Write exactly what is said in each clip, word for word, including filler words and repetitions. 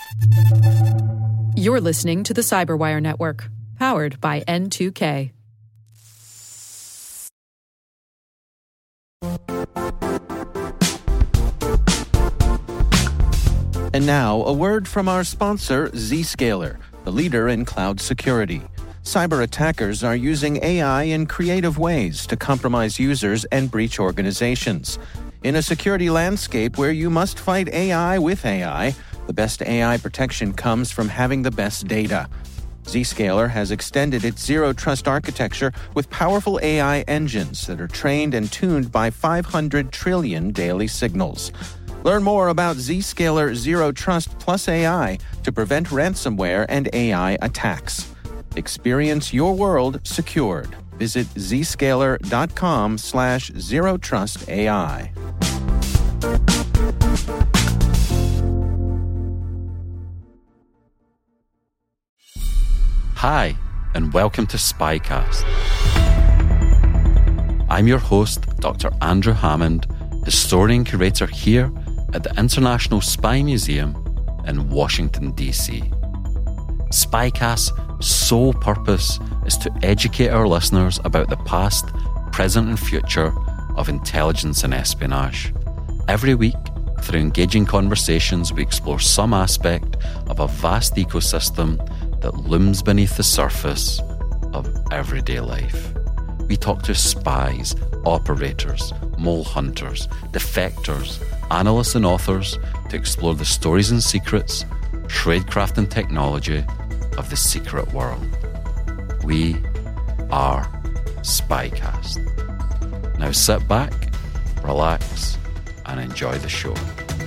You're listening to the Cyberwire Network, powered by N two K. And now, a word from our sponsor, Zscaler, the leader in cloud security. Cyber attackers are using A I in creative ways to compromise users and breach organizations. In a security landscape where you must fight A I with A I, the best A I protection comes from having the best data. Zscaler has extended its zero-trust architecture with powerful A I engines that are trained and tuned by five hundred trillion daily signals. Learn more about Zscaler Zero Trust Plus A I to prevent ransomware and A I attacks. Experience your world secured. Visit zscaler.com slash zero trust AI. Hi, and welcome to Spycast. I'm your host, Doctor Andrew Hammond, historian curator here at the International Spy Museum in Washington, D C. Spycast's sole purpose is to educate our listeners about the past, present and future of intelligence and espionage. Every week, through engaging conversations, we explore some aspect of a vast ecosystem that looms beneath the surface of everyday life. We talk to spies, operators, mole hunters, defectors, analysts and authors to explore the stories and secrets, tradecraft and technology of the secret world. We are Spycast. Now sit back, relax, and enjoy the show.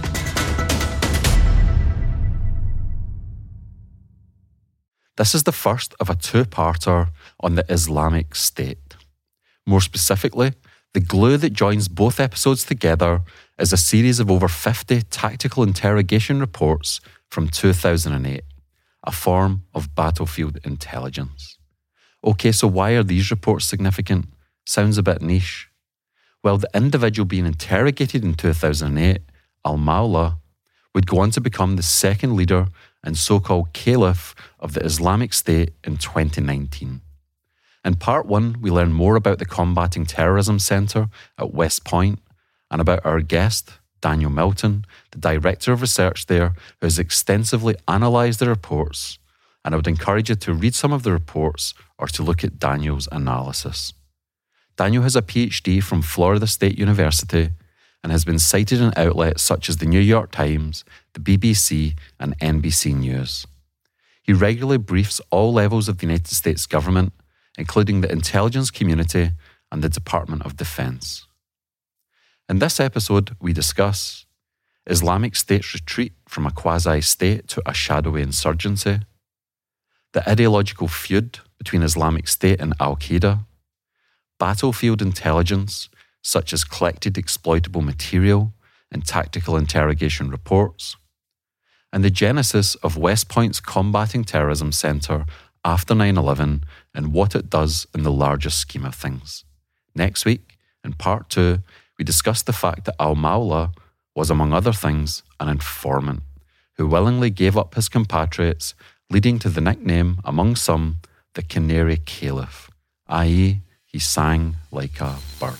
This is the first of a two-parter on the Islamic State. More specifically, the glue that joins both episodes together is a series of over fifty tactical interrogation reports from two thousand eight, a form of battlefield intelligence. Okay, so why are these reports significant? Sounds a bit niche. Well, the individual being interrogated in two thousand eight, Al-Mawla, would go on to become the second leader and so-called caliph of the Islamic State in twenty nineteen. In part one, we learn more about the Combating Terrorism Centre at West Point and about our guest, Daniel Milton, the Director of Research there, who has extensively analysed the reports, and I would encourage you to read some of the reports or to look at Daniel's analysis. Daniel has a P H D from Florida State University and has been cited in outlets such as the New York Times, the B B C and N B C News. He regularly briefs all levels of the United States government, including the intelligence community and the Department of Defense. In this episode, we discuss Islamic State's retreat from a quasi-state to a shadowy insurgency, the ideological feud between Islamic State and Al-Qaeda, battlefield intelligence such as collected exploitable material and tactical interrogation reports, and the genesis of West Point's Combating Terrorism Centre after nine eleven and what it does in the larger scheme of things. Next week, in part two, we discuss the fact that Al-Mawla was, among other things, an informant who willingly gave up his compatriots, leading to the nickname, among some, the Canary Caliph, that is, he sang like a bird.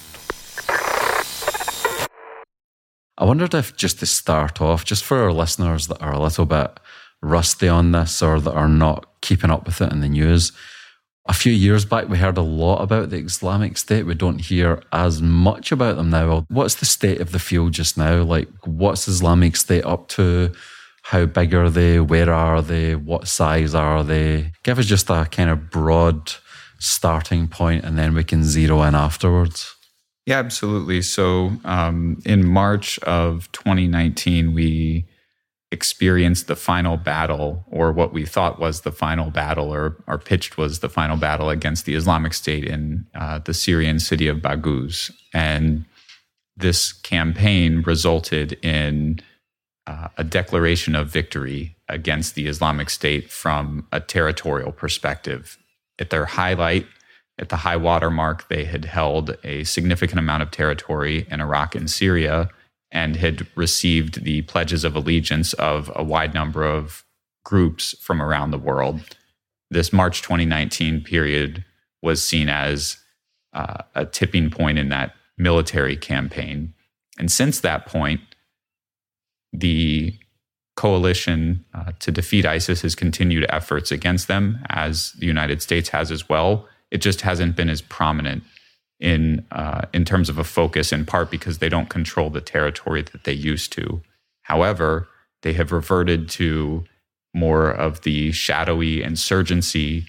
I wondered if, just to start off, just for our listeners that are a little bit rusty on this or that are not keeping up with it in the news, a few years back we heard a lot about the Islamic State. We don't hear as much about them now. What's the state of the field just now? Like, what's Islamic State up to? How big are they? Where are they? What size are they? Give us just a kind of broad starting point and then we can zero in afterwards. Yeah, absolutely. So um, in March of twenty nineteen, we experienced the final battle, or what we thought was the final battle, or, or pitched was the final battle against the Islamic State in uh, the Syrian city of Baghouz. And this campaign resulted in uh, a declaration of victory against the Islamic State from a territorial perspective. At their highlight, at the high water mark, they had held a significant amount of territory in Iraq and Syria and had received the pledges of allegiance of a wide number of groups from around the world. This March twenty nineteen period was seen as uh, a tipping point in that military campaign. And since that point, the coalition uh, to defeat ISIS has continued efforts against them, as the United States has as well. It just hasn't been as prominent in uh, in terms of a focus, in part because they don't control the territory that they used to. However, they have reverted to more of the shadowy insurgency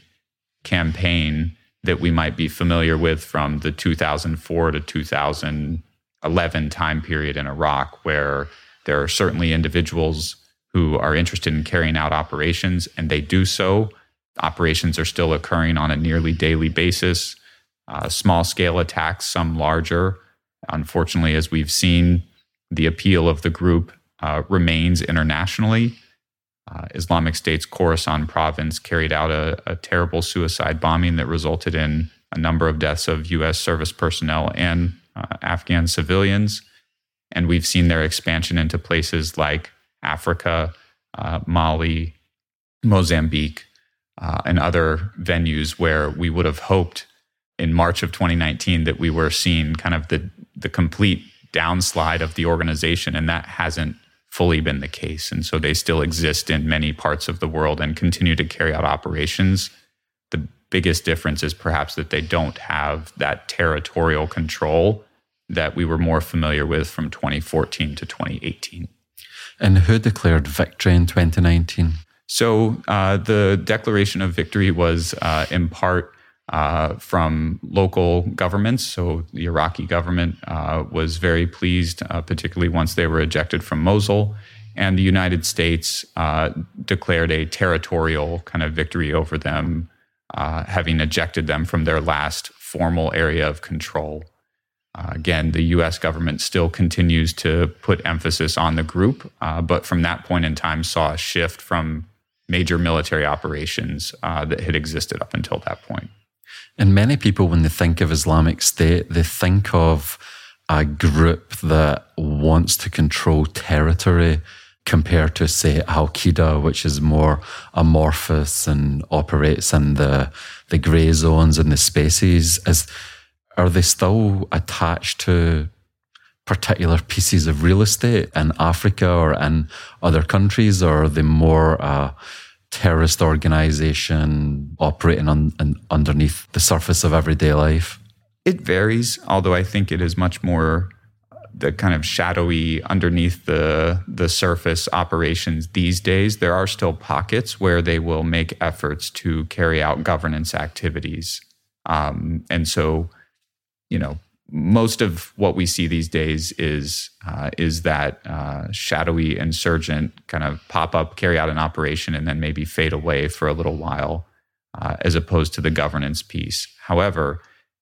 campaign that we might be familiar with from the two thousand four to two thousand eleven time period in Iraq, where there are certainly individuals who are interested in carrying out operations, and they do so. Operations are still occurring on a nearly daily basis. Uh, small-scale attacks, some larger. Unfortunately, as we've seen, the appeal of the group uh, remains internationally. Uh, Islamic State's Khorasan province carried out a, a terrible suicide bombing that resulted in a number of deaths of U S service personnel and uh, Afghan civilians. And we've seen their expansion into places like Africa, uh, Mali, Mozambique, uh, and other venues where we would have hoped in March of twenty nineteen that we were seeing kind of the, the complete downslide of the organization, and that hasn't fully been the case. And so they still exist in many parts of the world and continue to carry out operations. The biggest difference is perhaps that they don't have that territorial control that we were more familiar with from twenty fourteen to twenty eighteen. And who declared victory in twenty nineteen? So uh, the declaration of victory was uh, in part uh, from local governments. So the Iraqi government uh, was very pleased, uh, particularly once they were ejected from Mosul. And the United States uh, declared a territorial kind of victory over them, uh, having ejected them from their last formal area of control. Uh, again, the U S government still continues to put emphasis on the group, uh, but from that point in time saw a shift from major military operations uh, that had existed up until that point. And many people, when they think of Islamic State, they think of a group that wants to control territory compared to, say, Al-Qaeda, which is more amorphous and operates in the, the grey zones and the spaces. Is Are they still attached to particular pieces of real estate in Africa or in other countries, or are they more a terrorist organization operating on, on, underneath the surface of everyday life? It varies, although I think it is much more the kind of shadowy, underneath the, the surface operations these days. There are still pockets where they will make efforts to carry out governance activities. Um, and so you know, most of what we see these days is uh, is that uh, shadowy insurgent kind of pop up, carry out an operation, and then maybe fade away for a little while, uh, as opposed to the governance piece. However,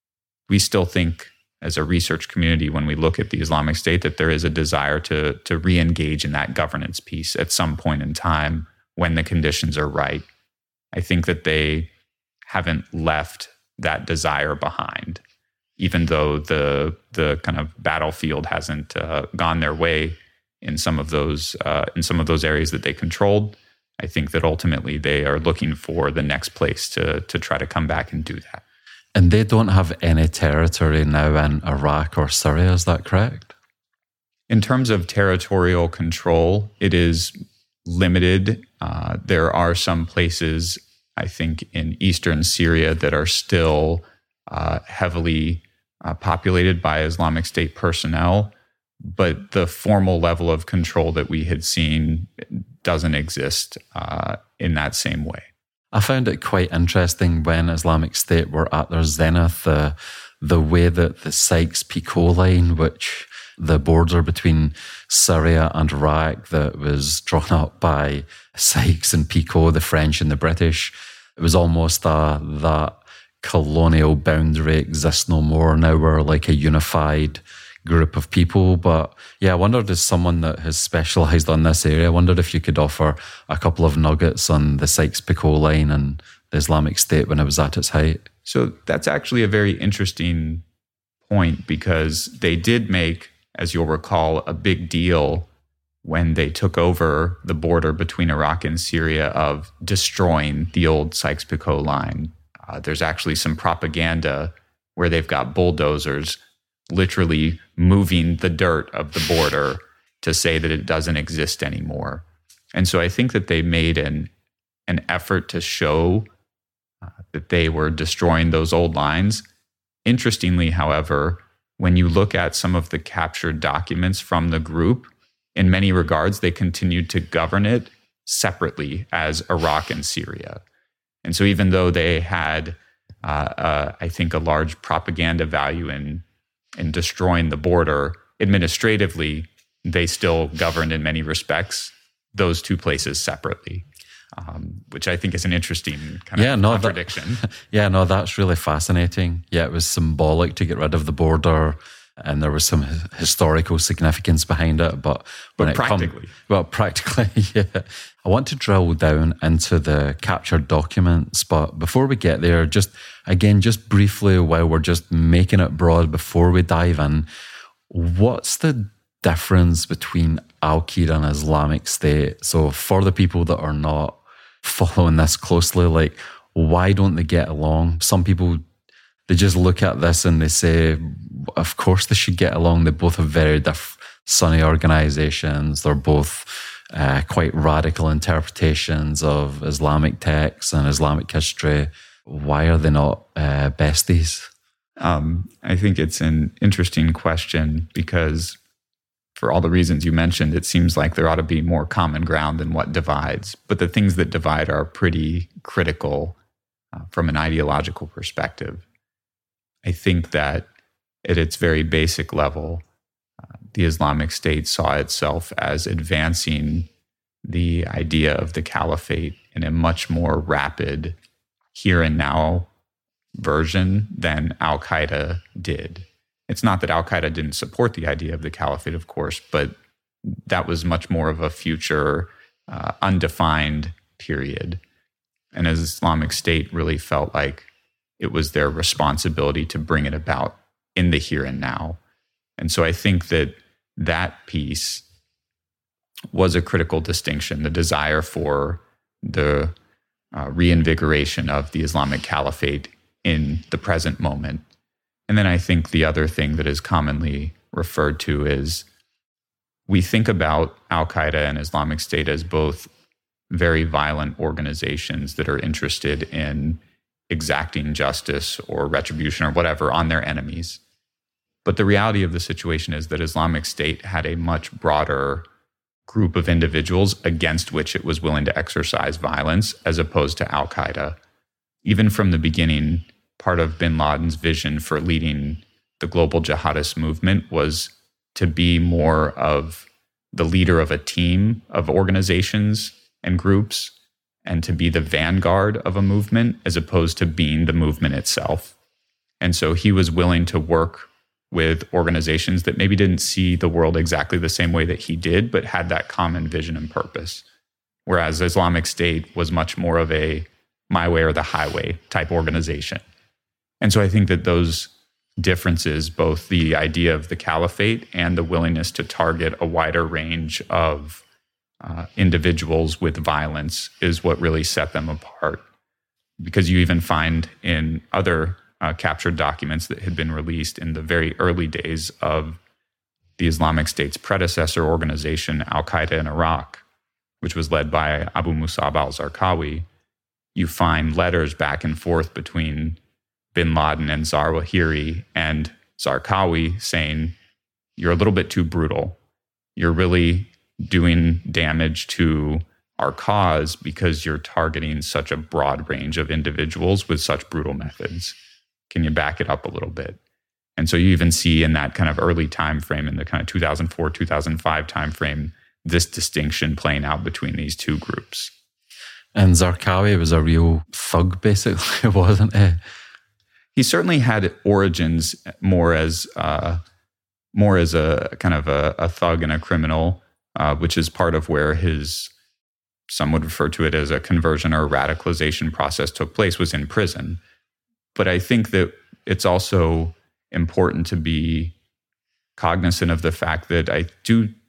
we still think as a research community, when we look at the Islamic State, that there is a desire to to re-engage in that governance piece at some point in time when the conditions are right. I think that they haven't left that desire behind, even though the the kind of battlefield hasn't uh, gone their way in some of those uh, in some of those areas that they controlled. I think that ultimately they are looking for the next place to to try to come back and do that. And they don't have any territory now in Iraq or Syria, is that correct? In terms of territorial control, it is limited. Uh, there are some places, I think, in eastern Syria that are still uh, heavily Uh, populated by Islamic State personnel, but the formal level of control that we had seen doesn't exist uh, in that same way. I found it quite interesting when Islamic State were at their zenith, uh, the way that the Sykes-Picot line, which the border between Syria and Iraq that was drawn up by Sykes and Picot, the French and the British, it was almost uh, that colonial boundary exists no more. Now we're like a unified group of people. But yeah, I wondered, as someone that has specialised on this area, I wondered if you could offer a couple of nuggets on the Sykes-Picot line and the Islamic State when it was at its height. So that's actually a very interesting point, because they did make, as you'll recall, a big deal when they took over the border between Iraq and Syria of destroying the old Sykes-Picot line. Uh, there's actually some propaganda where they've got bulldozers literally moving the dirt of the border to say that it doesn't exist anymore. And so I think that they made an, an effort to show uh, that they were destroying those old lines. Interestingly, however, when you look at some of the captured documents from the group, in many regards, they continued to govern it separately as Iraq and Syria. And so even though they had, uh, uh, I think, a large propaganda value in, in destroying the border, administratively, they still governed in many respects those two places separately, um, which I think is an interesting kind yeah, of no, contradiction. That, yeah, no, that's really fascinating. Yeah, it was symbolic to get rid of the border, and there was some historical significance behind it. But when but it practically. Come, well, practically, yeah. I want to drill down into the captured documents, but before we get there, just again, just briefly, while we're just making it broad before we dive in, what's the difference between Al-Qaeda and Islamic State? So for the people that are not following this closely, like, why don't they get along? Some people, they just look at this and they say, of course they should get along. They both have very different Sunni organizations. They're both uh, quite radical interpretations of Islamic texts and Islamic history. Why are they not uh, besties? Um, I think it's an interesting question because for all the reasons you mentioned, it seems like there ought to be more common ground than what divides. But the things that divide are pretty critical uh, from an ideological perspective. I think that at its very basic level, uh, the Islamic State saw itself as advancing the idea of the caliphate in a much more rapid here and now version than Al-Qaeda did. It's not that Al-Qaeda didn't support the idea of the caliphate, of course, but that was much more of a future, uh, undefined period. And as Islamic State really felt like it was their responsibility to bring it about in the here and now. And so I think that that piece was a critical distinction, the desire for the uh, reinvigoration of the Islamic Caliphate in the present moment. And then I think the other thing that is commonly referred to is we think about Al-Qaeda and Islamic State as both very violent organizations that are interested in exacting justice or retribution or whatever on their enemies. But the reality of the situation is that Islamic State had a much broader group of individuals against which it was willing to exercise violence as opposed to Al-Qaeda. Even from the beginning, part of bin Laden's vision for leading the global jihadist movement was to be more of the leader of a team of organizations and groups and to be the vanguard of a movement as opposed to being the movement itself. And so he was willing to work with organizations that maybe didn't see the world exactly the same way that he did, but had that common vision and purpose. Whereas Islamic State was much more of a my way or the highway type organization. And so I think that those differences, both the idea of the caliphate and the willingness to target a wider range of uh, individuals with violence, is what really set them apart. Because you even find in other uh, captured documents that had been released in the very early days of the Islamic State's predecessor organization, Al-Qaeda in Iraq, which was led by Abu Musab al-Zarqawi, you find letters back and forth between bin Laden and Zawahiri and Zarqawi saying, you're a little bit too brutal. You're really doing damage to our cause because you're targeting such a broad range of individuals with such brutal methods. Can you back it up a little bit? And so you even see in that kind of early time frame, in the kind of two thousand four, two thousand five time frame, this distinction playing out between these two groups. And Zarqawi was a real thug, basically, wasn't he? He certainly had origins more as uh, more as a kind of a, a thug and a criminal, uh, which is part of where his, some would refer to it as a conversion or radicalization process took place, was in prison. But I think that it's also important to be cognizant of the fact that I do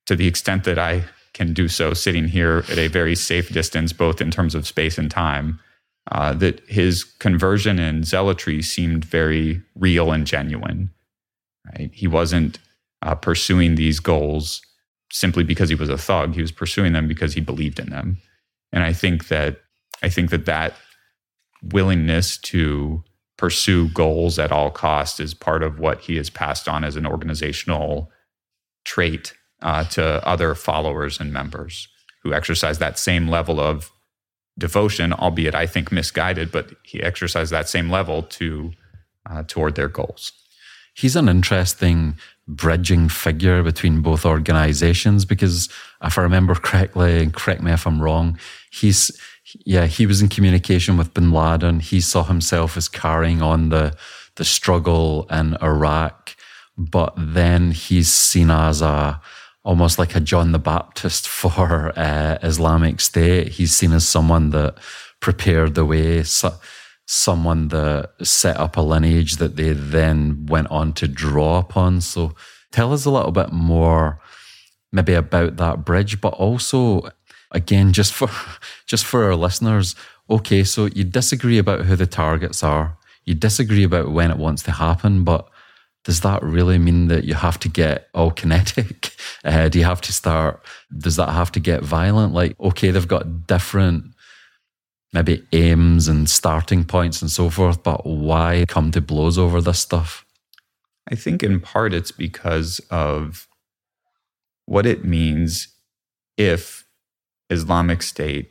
to the extent that I can do so sitting here at a very safe distance, both in terms of space and time, uh, that his conversion and zealotry seemed very real and genuine. Right? He wasn't uh, pursuing these goals simply because he was a thug. He was pursuing them because he believed in them. And I think that I think that that willingness to pursue goals at all costs is part of what he has passed on as an organizational trait uh, to other followers and members who exercise that same level of devotion, albeit I think misguided, but he exercised that same level to uh, toward their goals. He's an interesting bridging figure between both organizations because if I remember correctly, and correct me if I'm wrong, he's yeah, he was in communication with bin Laden. He saw himself as carrying on the the struggle in Iraq, but then he's seen as a almost like a John the Baptist for uh, Islamic State. He's seen as someone that prepared the way, so, someone that set up a lineage that they then went on to draw upon. So tell us a little bit more maybe about that bridge, but also, again, just for just for our listeners, okay, so you disagree about who the targets are, you disagree about when it wants to happen, but does that really mean that you have to get all kinetic? Uh, do you have to start, does that have to get violent? Like, okay, they've got different maybe aims and starting points and so forth, but why come to blows over this stuff? I think in part it's because of what it means if Islamic State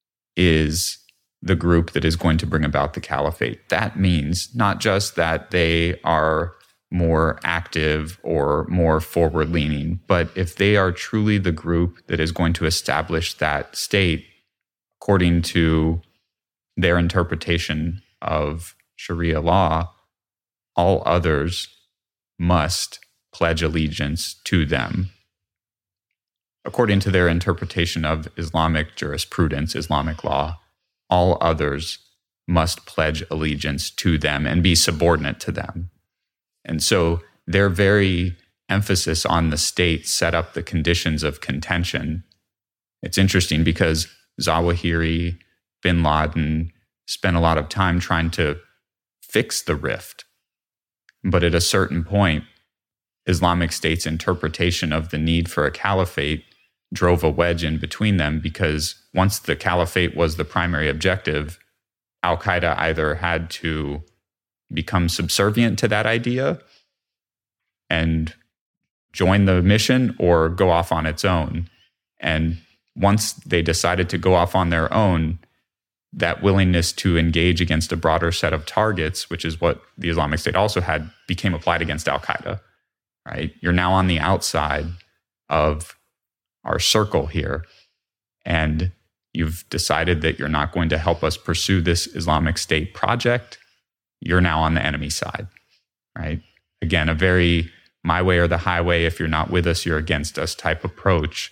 is the group that is going to bring about the caliphate. That means not just that they are more active or more forward-leaning, but if they are truly the group that is going to establish that state according to their interpretation of Sharia law, all others must pledge allegiance to them. According to their interpretation of Islamic jurisprudence, Islamic law, all others must pledge allegiance to them and be subordinate to them. And so their very emphasis on the state set up the conditions of contention. It's interesting because Zawahiri, bin Laden spent a lot of time trying to fix the rift. But at a certain point, Islamic State's interpretation of the need for a caliphate drove a wedge in between them, because once the caliphate was the primary objective, Al-Qaeda either had to become subservient to that idea and join the mission or go off on its own. And once they decided to go off on their own, that willingness to engage against a broader set of targets, which is what the Islamic State also had, became applied against Al-Qaeda, right? You're now on the outside of our circle here, and you've decided that you're not going to help us pursue this Islamic State project. You're now on the enemy side, right? Again, a very my way or the highway, if you're not with us, you're against us type approach.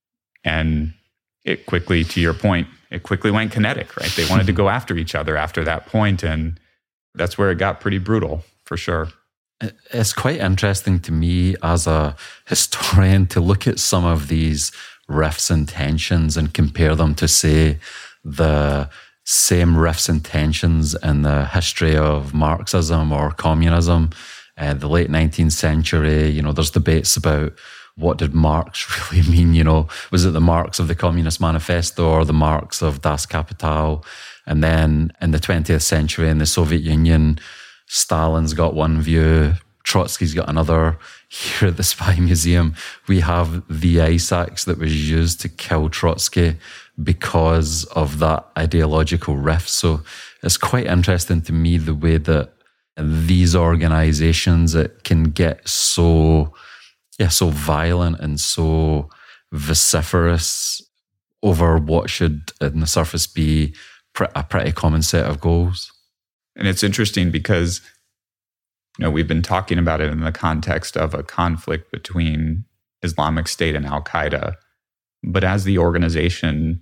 And it quickly, to your point, it quickly went kinetic, right? They wanted to go after each other after that point, and that's where it got pretty brutal, for sure. It's quite interesting to me as a historian to look at some of these rifts and tensions and compare them to, say, the same rifts and tensions in the history of Marxism or communism, uh, the late nineteenth century. You know, there's debates about what did Marx really mean, you know? Was it the Marx of the Communist Manifesto or the Marx of Das Kapital? And then in the twentieth century in the Soviet Union, Stalin's got one view, Trotsky's got another. Here at the Spy Museum, we have the ice axe that was used to kill Trotsky because of that ideological rift. So it's quite interesting to me the way that these organizations, it can get so, yeah, so violent and so vociferous over what should, on the surface, be a pretty common set of goals. And it's interesting because, you know, we've been talking about it in the context of a conflict between Islamic State and Al-Qaeda. But as the organization,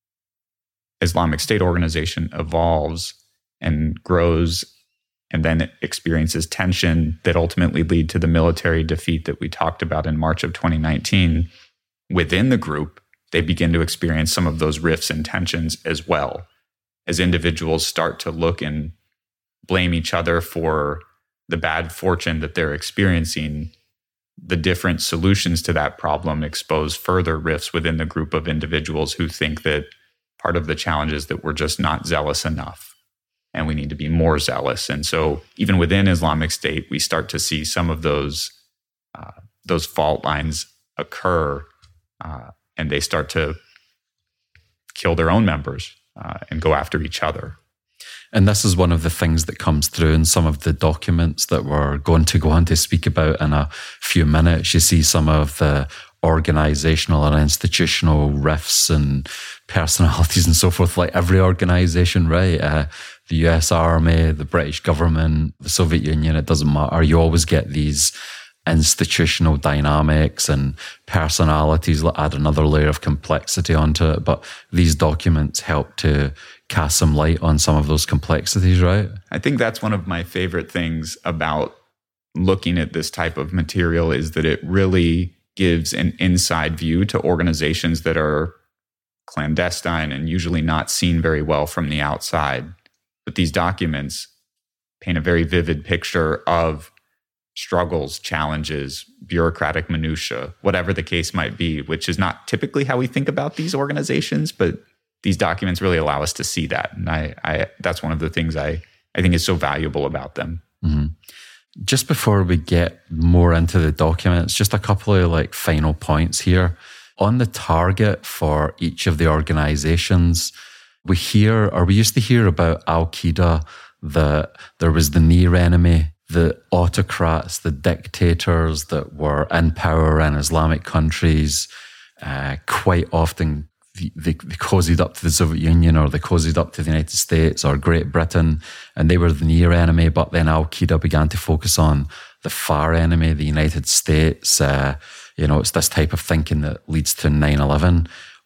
Islamic State organization, evolves and grows and then it experiences tension that ultimately lead to the military defeat that we talked about in March of twenty nineteen, within the group, they begin to experience some of those rifts and tensions as well, as individuals start to look and blame each other for the bad fortune that they're experiencing. The different solutions to that problem expose further rifts within the group of individuals who think that part of the challenge is that we're just not zealous enough and we need to be more zealous. And so even within Islamic State, we start to see some of those uh, those fault lines occur, uh, and they start to kill their own members uh, and go after each other. And this is one of the things that comes through in some of the documents that we're going to go on to speak about in a few minutes. You see some of the organizational and institutional rifts and personalities and so forth, like every organization, right? Uh, the U S Army, the British government, the Soviet Union, it doesn't matter. You always get these institutional dynamics and personalities that add another layer of complexity onto it. But these documents help to cast some light on some of those complexities, right? I think that's one of my favorite things about looking at this type of material, is that it really gives an inside view to organizations that are clandestine and usually not seen very well from the outside. But these documents paint a very vivid picture of struggles, challenges, bureaucratic minutia, whatever the case might be, which is not typically how we think about these organizations, but these documents really allow us to see that. And I, I that's one of the things I, I think is so valuable about them. Mm-hmm. Just before we get more into the documents, just a couple of like final points here. On the target for each of the organizations, we hear, or we used to hear about Al-Qaeda, that there was the near enemy, the autocrats, the dictators that were in power in Islamic countries. Uh, quite often they, they cozied up to the Soviet Union, or they cozied up to the United States or Great Britain, and they were the near enemy. But then Al-Qaeda began to focus on the far enemy, the United States. Uh, you know, it's this type of thinking that leads to nine eleven.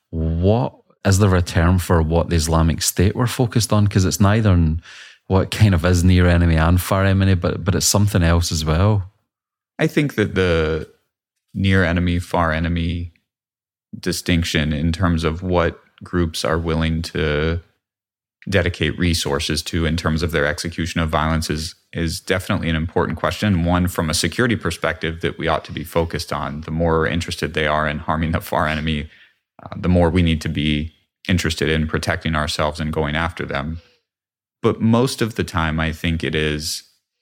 What is there a term for what the Islamic State were focused on? Because it's neither what kind of is near enemy and far enemy, but but it's something else as well. I think that the near enemy, far enemy distinction in terms of what groups are willing to dedicate resources to in terms of their execution of violence is, is definitely an important question. One from a security perspective that we ought to be focused on. The more interested they are in harming the far enemy, uh, the more we need to be interested in protecting ourselves and going after them. But most of the time, I think it is,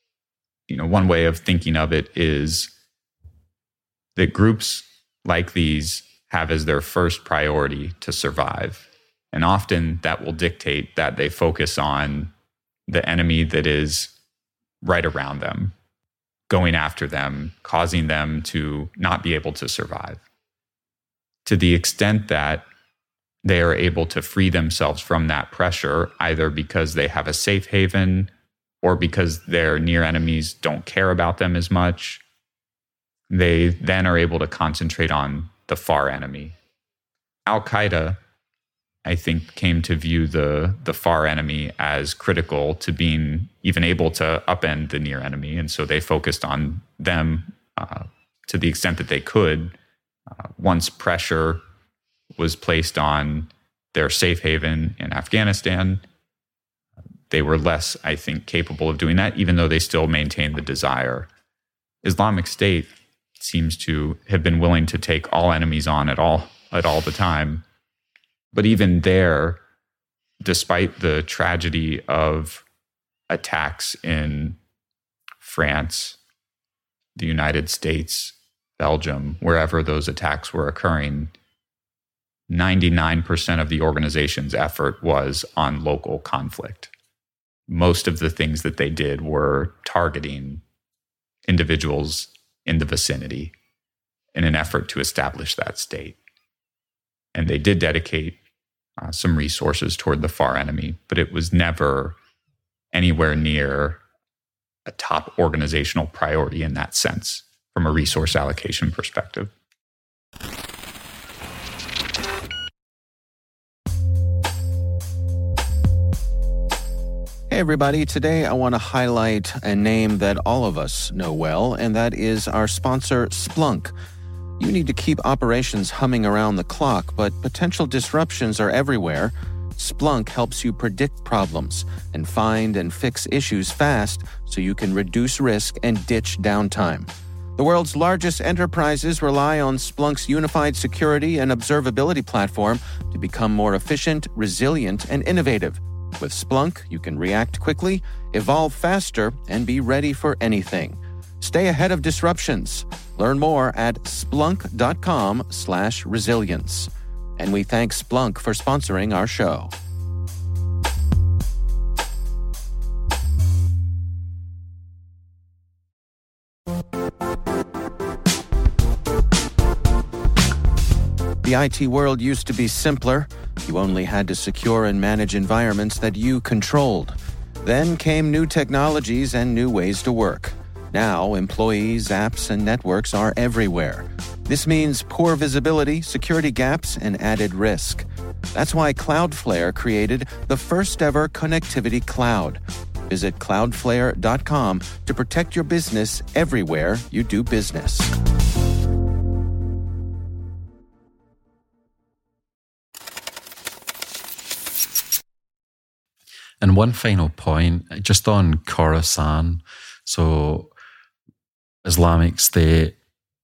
you know, one way of thinking of it is that groups like these have as their first priority to survive. And often that will dictate that they focus on the enemy that is right around them, going after them, causing them to not be able to survive. To the extent that they are able to free themselves from that pressure, either because they have a safe haven or because their near enemies don't care about them as much, they then are able to concentrate on the far enemy. Al-Qaeda, I think, came to view the, the far enemy as critical to being even able to upend the near enemy. And so they focused on them uh, to the extent that they could. Uh, once pressure was placed on their safe haven in Afghanistan, they were less, I think, capable of doing that, even though they still maintained the desire. Islamic State seems to have been willing to take all enemies on at all, at all the time. But even there, despite the tragedy of attacks in France, the United States, Belgium, wherever those attacks were occurring, ninety-nine percent of the organization's effort was on local conflict. Most of the things that they did were targeting individuals in the vicinity in an effort to establish that state. And they did dedicate uh, some resources toward the far enemy, but it was never anywhere near a top organizational priority in that sense, from a resource allocation perspective. Hey everybody, today I want to highlight a name that all of us know well, and that is our sponsor, Splunk. You need to keep operations humming around the clock, but potential disruptions are everywhere. Splunk helps you predict problems and find and fix issues fast so you can reduce risk and ditch downtime. The world's largest enterprises rely on Splunk's unified security and observability platform to become more efficient, resilient, and innovative. With Splunk, you can react quickly, evolve faster, and be ready for anything. Stay ahead of disruptions. Learn more at splunk.com slash resilience. And we thank Splunk for sponsoring our show. The I T world used to be simpler. You only had to secure and manage environments that you controlled. Then came new technologies and new ways to work. Now, employees, apps, and networks are everywhere. This means poor visibility, security gaps, and added risk. That's why Cloudflare created the first-ever connectivity cloud. Visit cloudflare dot com to protect your business everywhere you do business. And one final point, just on Khorasan. So, Islamic State,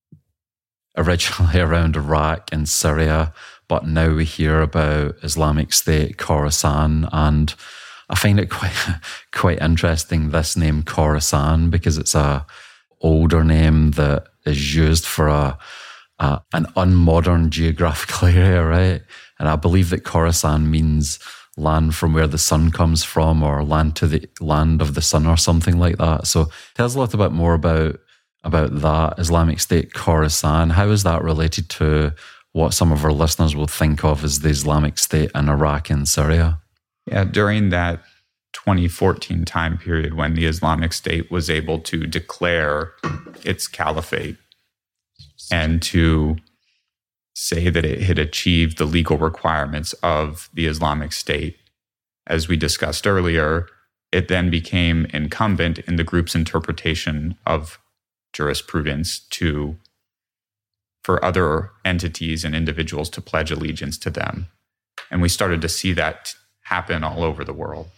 originally around Iraq and Syria, but now we hear about Islamic State Khorasan, and I find it quite quite interesting, this name Khorasan, because it's a older name that is used for a, a an unmodern geographical area, right? And I believe that Khorasan means land from where the sun comes from, or land to the land of the sun, or something like that. So tell us a little bit more about about that, Islamic State Khorasan. How is that related to what some of our listeners will think of as the Islamic State in Iraq and Syria? Yeah, during that twenty fourteen time period when the Islamic State was able to declare its caliphate and to say that it had achieved the legal requirements of the Islamic State, as we discussed earlier, it then became incumbent in the group's interpretation of jurisprudence to for other entities and individuals to pledge allegiance to them. And we started to see that happen all over the world.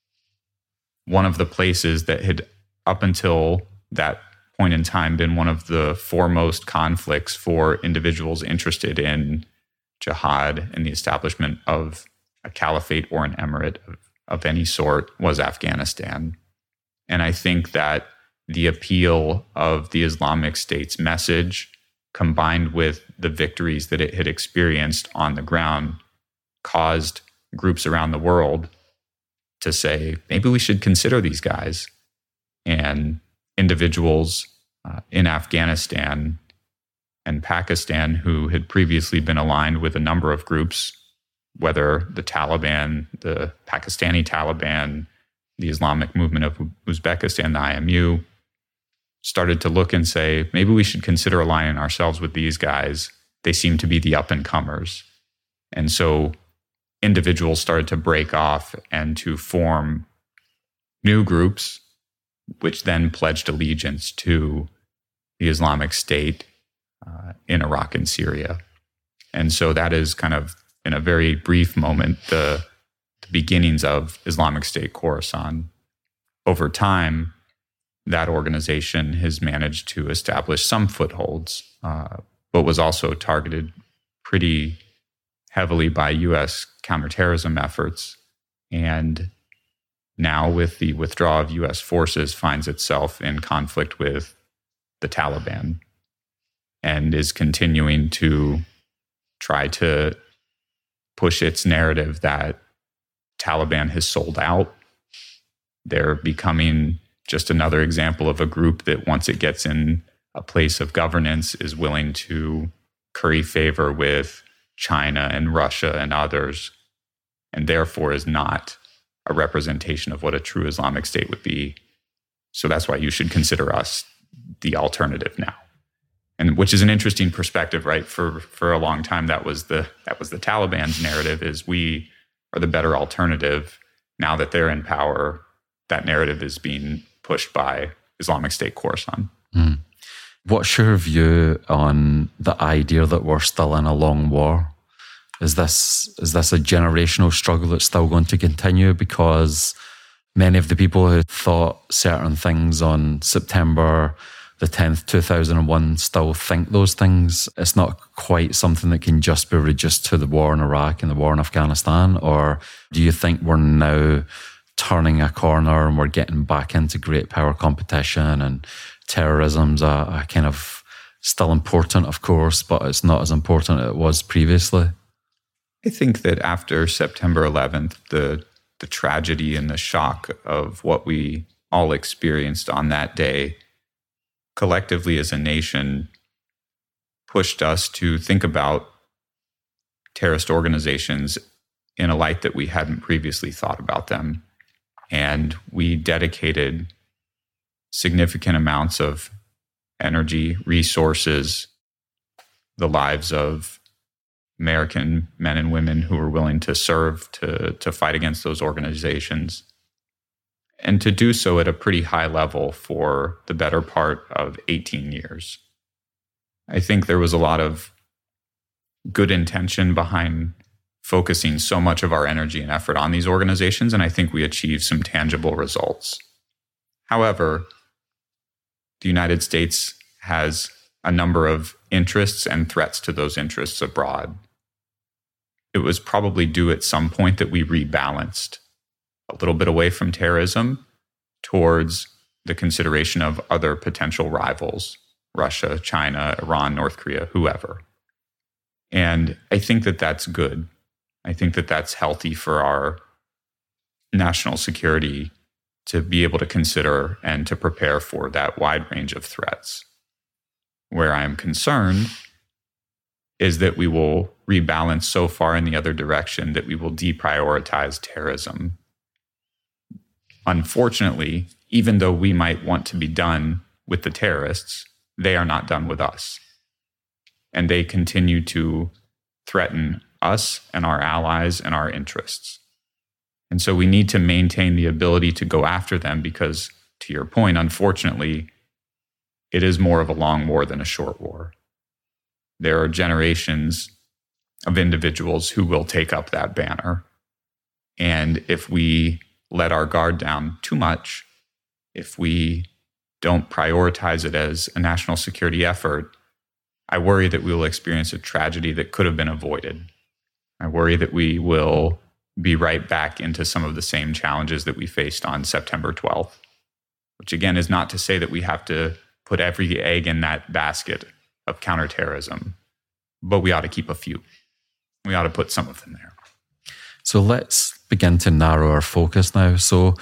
One of the places that had, up until that point in time, been one of the foremost conflicts for individuals interested in jihad and the establishment of a caliphate or an emirate of, of any sort was Afghanistan. And I think that the appeal of the Islamic State's message, combined with the victories that it had experienced on the ground, caused groups around the world to say, maybe we should consider these guys. And individuals uh, in Afghanistan and Pakistan who had previously been aligned with a number of groups, whether the Taliban, the Pakistani Taliban, the Islamic Movement of Uzbekistan, the I M U, started to look and say, maybe we should consider aligning ourselves with these guys. They seem to be the up-and-comers. And so individuals started to break off and to form new groups, which then pledged allegiance to the Islamic State uh, in Iraq and Syria. And so that is kind of, in a very brief moment, the, the beginnings of Islamic State Khorasan. Over time, that organization has managed to establish some footholds, uh, but was also targeted pretty heavily by U S counterterrorism efforts. And now, with the withdrawal of U S forces, finds itself in conflict with the Taliban and is continuing to try to push its narrative that Taliban has sold out. They're becoming just another example of a group that, once it gets in a place of governance, is willing to curry favor with China and Russia and others, and therefore is not a representation of what a true Islamic State would be. So that's why you should consider us the alternative now. And which is an interesting perspective, right? For for a long time, that was the that was the Taliban's narrative, is we are the better alternative. Now that they're in power, that narrative is being pushed by Islamic State Khorasan. Mm. What's your view on the idea that we're still in a long war? Is this is this a generational struggle that's still going to continue? Because many of the people who thought certain things on September the tenth, two thousand one still think those things. It's not quite something that can just be reduced to the war in Iraq and the war in Afghanistan. Or do you think we're now turning a corner and we're getting back into great power competition, and terrorism's a, a kind of still important, of course, but it's not as important as it was previously? I think that after September eleventh, the the tragedy and the shock of what we all experienced on that day, collectively as a nation, pushed us to think about terrorist organizations in a light that we hadn't previously thought about them. And we dedicated significant amounts of energy, resources, the lives of American men and women who were willing to serve to, to fight against those organizations, and to do so at a pretty high level for the better part of eighteen years. I think there was a lot of good intention behind focusing so much of our energy and effort on these organizations, and I think we achieved some tangible results. However, the United States has a number of interests and threats to those interests abroad. It was probably due at some point that we rebalanced a little bit away from terrorism towards the consideration of other potential rivals, Russia, China, Iran, North Korea, whoever. And I think that that's good. I think that that's healthy for our national security to be able to consider and to prepare for that wide range of threats. Where I am concerned is that we will rebalance so far in the other direction that we will deprioritize terrorism. Unfortunately, even though we might want to be done with the terrorists, they are not done with us. And they continue to threaten us and our allies and our interests. And so we need to maintain the ability to go after them because, to your point, unfortunately, it is more of a long war than a short war. There are generations of individuals who will take up that banner. And if we let our guard down too much, if we don't prioritize it as a national security effort, I worry that we will experience a tragedy that could have been avoided. I worry that we will be right back into some of the same challenges that we faced on September twelfth, which again is not to say that we have to put every egg in that basket of counterterrorism, but we ought to keep a few. We ought to put some of them there. So let's begin to narrow our focus now. So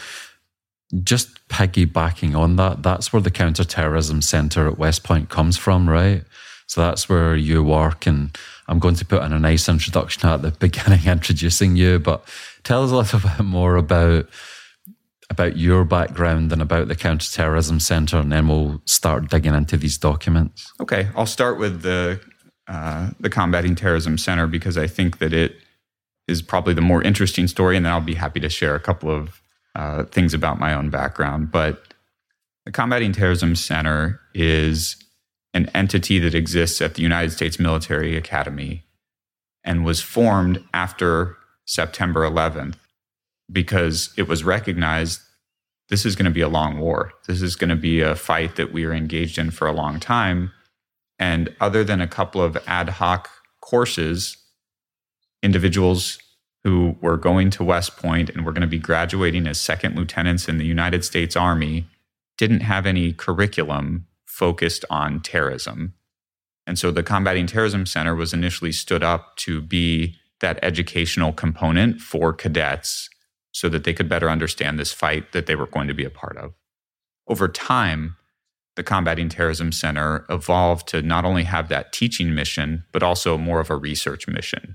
just piggybacking on that, that's where the Counterterrorism Centre at West Point comes from, right? So that's where you work, and I'm going to put in a nice introduction at the beginning introducing you, but tell us a little bit more about about your background and about the Counterterrorism Centre, and then we'll start digging into these documents. Okay, I'll start with the uh, the Combating Terrorism Center because I think that it is probably the more interesting story, and then I'll be happy to share a couple of uh, things about my own background. But the Combating Terrorism Center is an entity that exists at the United States Military Academy and was formed after September eleventh because it was recognized this is going to be a long war. This is going to be a fight that we are engaged in for a long time. And other than a couple of ad hoc courses, individuals who were going to West Point and were going to be graduating as second lieutenants in the United States Army didn't have any curriculum focused on terrorism. And so the Combating Terrorism Center was initially stood up to be that educational component for cadets so that they could better understand this fight that they were going to be a part of. Over time, the Combating Terrorism Center evolved to not only have that teaching mission, but also more of a research mission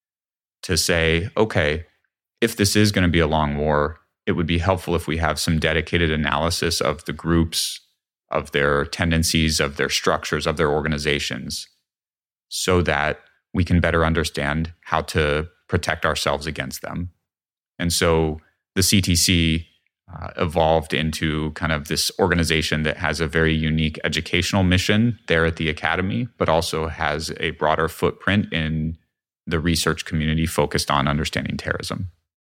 to say, okay, if this is going to be a long war, it would be helpful if we have some dedicated analysis of the groups, of their tendencies, of their structures, of their organizations, so that we can better understand how to protect ourselves against them. And so the C T C uh, evolved into kind of this organization that has a very unique educational mission there at the academy, but also has a broader footprint in the research community focused on understanding terrorism.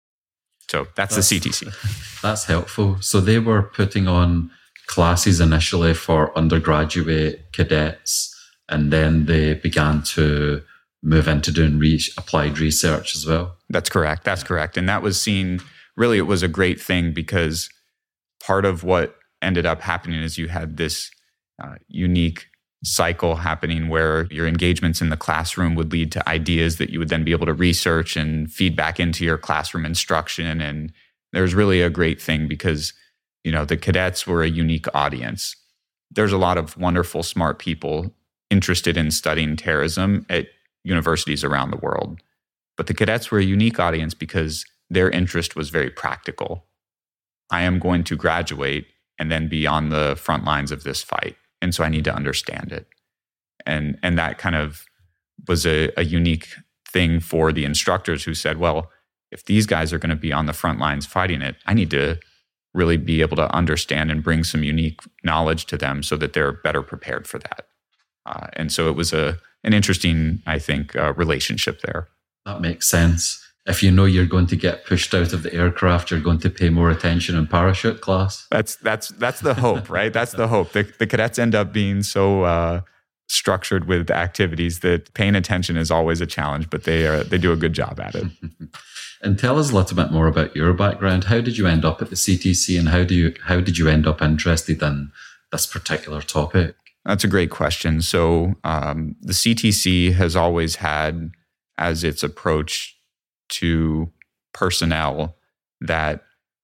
So that's, that's the C T C. That's helpful. So they were putting on classes initially for undergraduate cadets, and then they began to move into doing re- applied research as well. That's correct. That's correct. And that was seen, really, it was a great thing because part of what ended up happening is you had this uh, unique cycle happening where your engagements in the classroom would lead to ideas that you would then be able to research and feed back into your classroom instruction. And there's really a great thing because, you know, the cadets were a unique audience. There's a lot of wonderful, smart people interested in studying terrorism at universities around the world. But the cadets were a unique audience because their interest was very practical. I am going to graduate and then be on the front lines of this fight. And so I need to understand it. And, and that kind of was a, a unique thing for the instructors who said, well, if these guys are going to be on the front lines fighting it, I need to really be able to understand and bring some unique knowledge to them so that they're better prepared for that. Uh, and so it was a an interesting, I think, uh, relationship there. That makes sense. If you know you're going to get pushed out of the aircraft, you're going to pay more attention in parachute class. That's that's that's the hope, right? That's the hope. The, the cadets end up being so uh, structured with activities that paying attention is always a challenge, but they are, they do a good job at it. And tell us a little bit more about your background. How did you end up at the C T C, and how do you how did you end up interested in this particular topic? That's a great question. So um, the C T C has always had as its approach to personnel that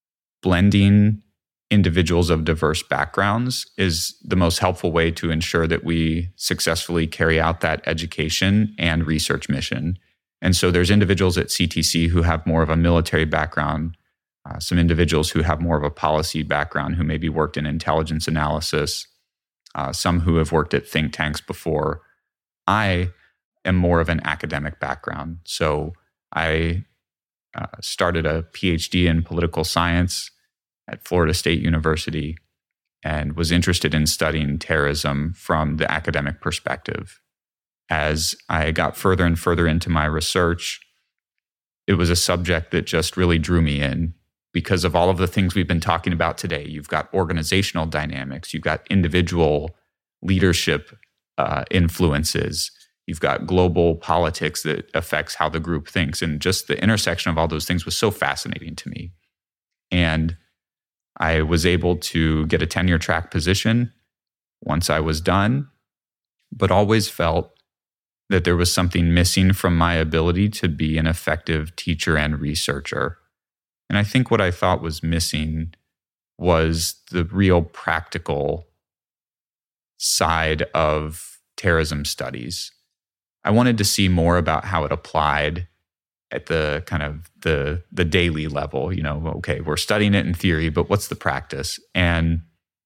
blending individuals of diverse backgrounds is the most helpful way to ensure that we successfully carry out that education and research mission. And so there's individuals at C T C who have more of a military background, uh, some individuals who have more of a policy background who maybe worked in intelligence analysis, uh, some who have worked at think tanks before. I am more of an academic background. So I uh, started a PhD in political science at Florida State University and was interested in studying terrorism from the academic perspective. As I got further and further into my research, it was a subject that just really drew me in because of all of the things we've been talking about today. You've got organizational dynamics, you've got individual leadership uh, influences, you've got global politics that affects how the group thinks. And just the intersection of all those things was so fascinating to me. And I was able to get a tenure track position once I was done, but always felt that there was something missing from my ability to be an effective teacher and researcher. And I think what I thought was missing was the real practical side of terrorism studies. I wanted to see more about how it applied at the kind of the the daily level. You know, okay, we're studying it in theory, but what's the practice? And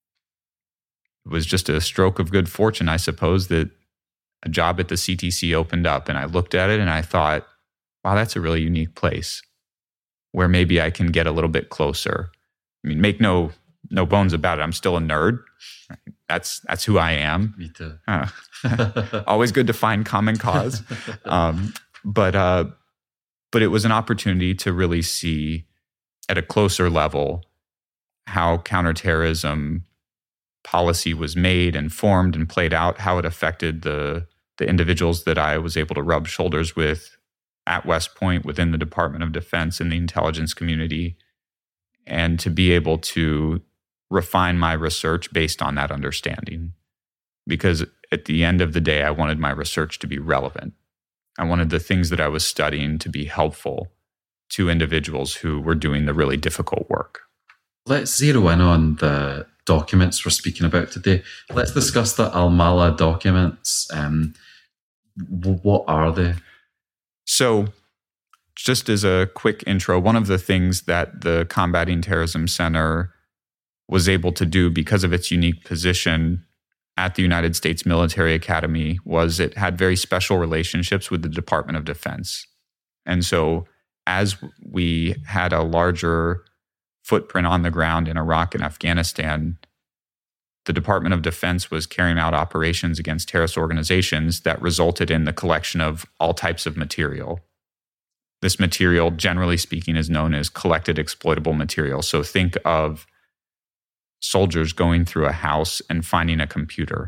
it was just a stroke of good fortune, I suppose, that a job at the C T C opened up, and I looked at it and I thought, wow, that's a really unique place where maybe I can get a little bit closer. I mean, make no no bones about it, I'm still a nerd. That's that's who I am. Me too. Uh, always good to find common cause. Um, but uh, but it was an opportunity to really see at a closer level how counterterrorism policy was made and formed and played out, how it affected the the individuals that I was able to rub shoulders with at West Point within the Department of Defense and the intelligence community, and to be able to refine my research based on that understanding. Because at the end of the day, I wanted my research to be relevant. I wanted the things that I was studying to be helpful to individuals who were doing the really difficult work. Let's zero in on the documents we're speaking about today. Let's discuss the Al-Mala documents. Um, what are they? So, just as a quick intro, one of the things that the Combating Terrorism Center was able to do because of its unique position at the United States Military Academy was it had very special relationships with the Department of Defense. And so as we had a larger footprint on the ground in Iraq and Afghanistan, the Department of Defense was carrying out operations against terrorist organizations that resulted in the collection of all types of material. This material, generally speaking, is known as collected exploitable material. So think of soldiers going through a house and finding a computer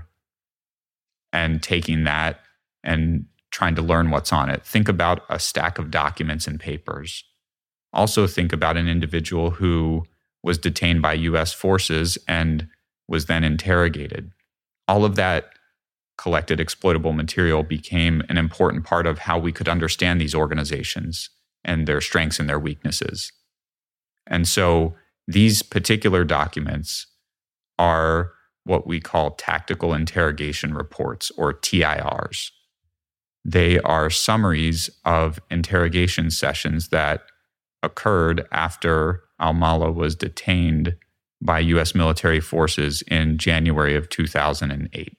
and taking that and trying to learn what's on it. Think about a stack of documents and papers. Also think about an individual who was detained by U S forces and was then interrogated. All of that collected exploitable material became an important part of how we could understand these organizations and their strengths and their weaknesses. And so these particular documents are what we call tactical interrogation reports, or T I Rs. They are summaries of interrogation sessions that occurred after al-Maleh was detained by U S military forces in January of two thousand eight.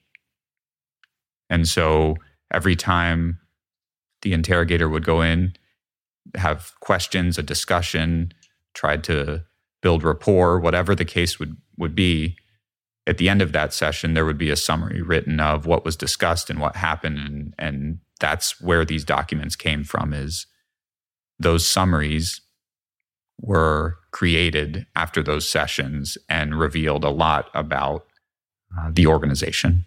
And so every time the interrogator would go in, have questions, a discussion, tried to build rapport, whatever the case would, would be, at the end of that session, there would be a summary written of what was discussed and what happened. And, and that's where these documents came from, is those summaries were created after those sessions and revealed a lot about uh, the organization.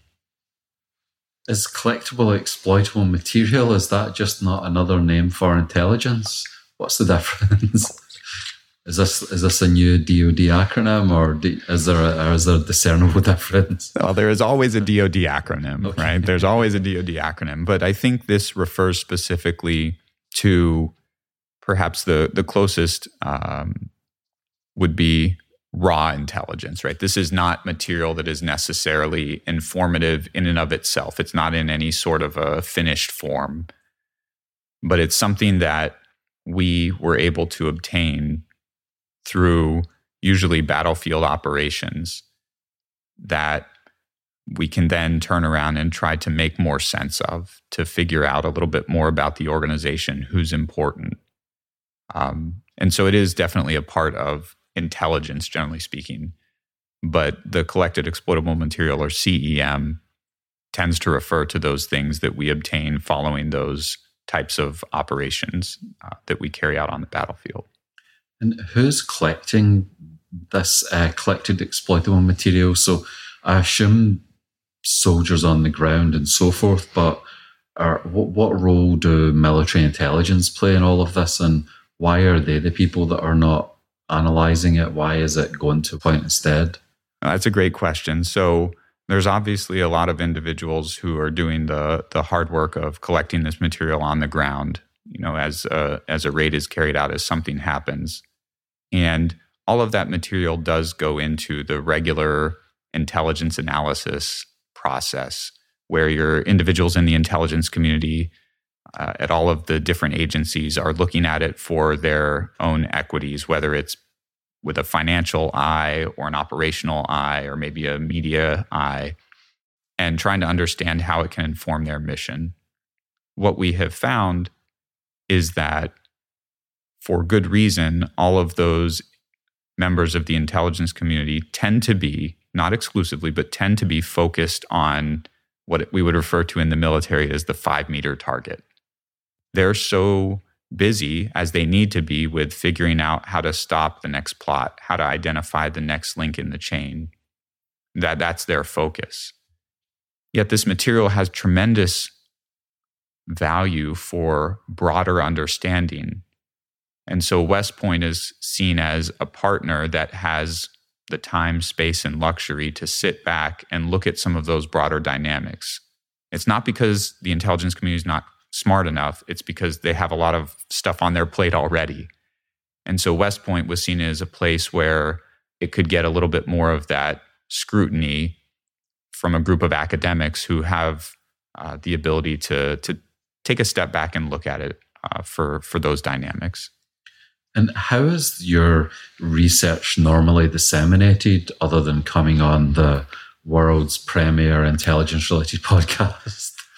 Is collectible exploitable material, is that just not another name for intelligence? What's the difference? Is this is this a new D O D acronym, or do, is there a, or is there a discernible difference? Well, there is always a D O D acronym, okay. Right? There's always a D O D acronym, but I think this refers specifically to perhaps the the closest um, would be raw intelligence, right? This is not material that is necessarily informative in and of itself. It's not in any sort of a finished form, but it's something that we were able to obtain through usually battlefield operations that we can then turn around and try to make more sense of, to figure out a little bit more about the organization, who's important. Um, and so it is definitely a part of intelligence, generally speaking. But the collected exploitable material, or C E M, tends to refer to those things that we obtain following those types of operations uh, that we carry out on the battlefield. And who's collecting this uh, collected exploitable material? So I assume soldiers on the ground and so forth, but are, what, what role do military intelligence play in all of this, and why are they the people that are not analyzing it? Why is it going to point instead? That's a great question. So there's obviously a lot of individuals who are doing the the hard work of collecting this material on the ground, you know, as a, as a raid is carried out, as something happens. And all of that material does go into the regular intelligence analysis process, where your individuals in the intelligence community uh, at all of the different agencies are looking at it for their own equities, whether it's with a financial eye or an operational eye or maybe a media eye, and trying to understand how it can inform their mission. What we have found is that, for good reason, all of those members of the intelligence community tend to be, not exclusively, but tend to be focused on what we would refer to in the military as the five-meter target. They're so busy as they need to be with figuring out how to stop the next plot, how to identify the next link in the chain, that that's their focus. Yet this material has tremendous value for broader understanding. And so West Point is seen as a partner that has the time, space, and luxury to sit back and look at some of those broader dynamics. It's not because the intelligence community is not smart enough, it's because they have a lot of stuff on their plate already. And so West Point was seen as a place where it could get a little bit more of that scrutiny from a group of academics who have uh, the ability to to take a step back and look at it uh, for, for those dynamics. And how is your research normally disseminated, other than coming on the world's premier intelligence-related podcast?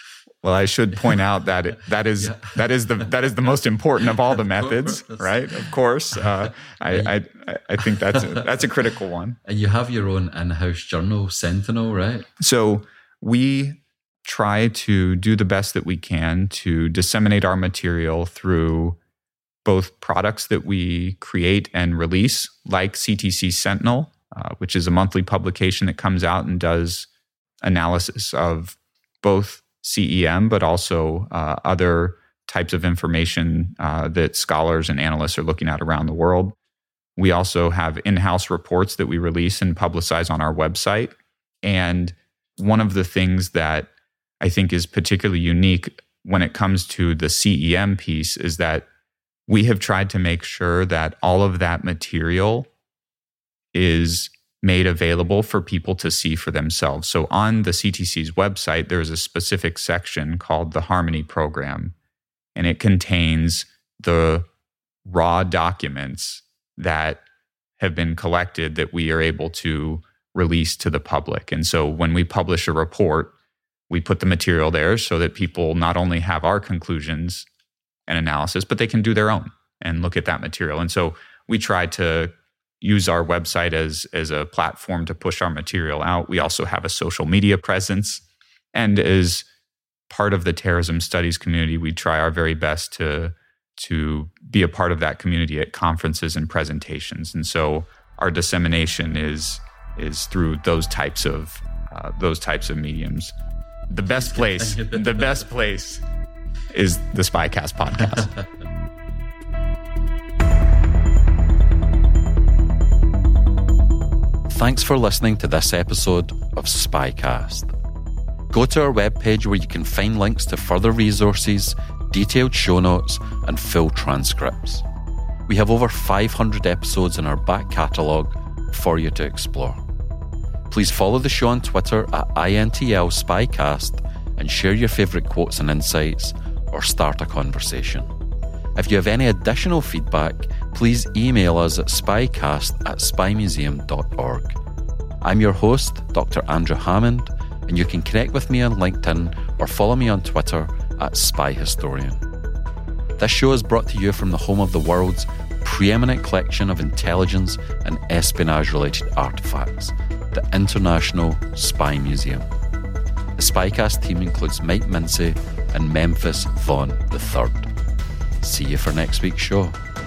Well, I should point out that it, that is yeah. that is the that is the most important of all the methods, right? Of course, uh, I, I I think that's a, that's a critical one. And you have your own in-house journal, Sentinel, right? So we try to do the best that we can to disseminate our material through both products that we create and release, like C T C Sentinel, uh, which is a monthly publication that comes out and does analysis of both C E M, but also uh, other types of information uh, that scholars and analysts are looking at around the world. We also have in-house reports that we release and publicize on our website. And one of the things that I think is particularly unique when it comes to the C E M piece is that we have tried to make sure that all of that material is made available for people to see for themselves. So on the C T C's website, there's a specific section called the Harmony Program, and it contains the raw documents that have been collected that we are able to release to the public. And so when we publish a report, we put the material there so that people not only have our conclusions and analysis, but they can do their own and look at that material. And so we try to use our website as, as a platform to push our material out. We also have a social media presence. And as part of the terrorism studies community, we try our very best to, to be a part of that community at conferences and presentations. And so our dissemination is, is through those types of uh, those types of mediums. The best place, the best place is the SpyCast podcast. Thanks for listening to this episode of SpyCast. Go to our webpage where you can find links to further resources, detailed show notes, and full transcripts. We have over five hundred episodes in our back catalogue for you to explore. Please follow the show on Twitter at I N T L SpyCast and share your favourite quotes and insights, or start a conversation. If you have any additional feedback, please email us at spycast at spy museum dot org. I'm your host, Doctor Andrew Hammond, and you can connect with me on LinkedIn or follow me on Twitter at Spy Historian. This show is brought to you from the home of the world's preeminent collection of intelligence and espionage-related artefacts, the International Spy Museum. The SpyCast team includes Mike Mincy and Memphis Vaughn the third. See you for next week's show.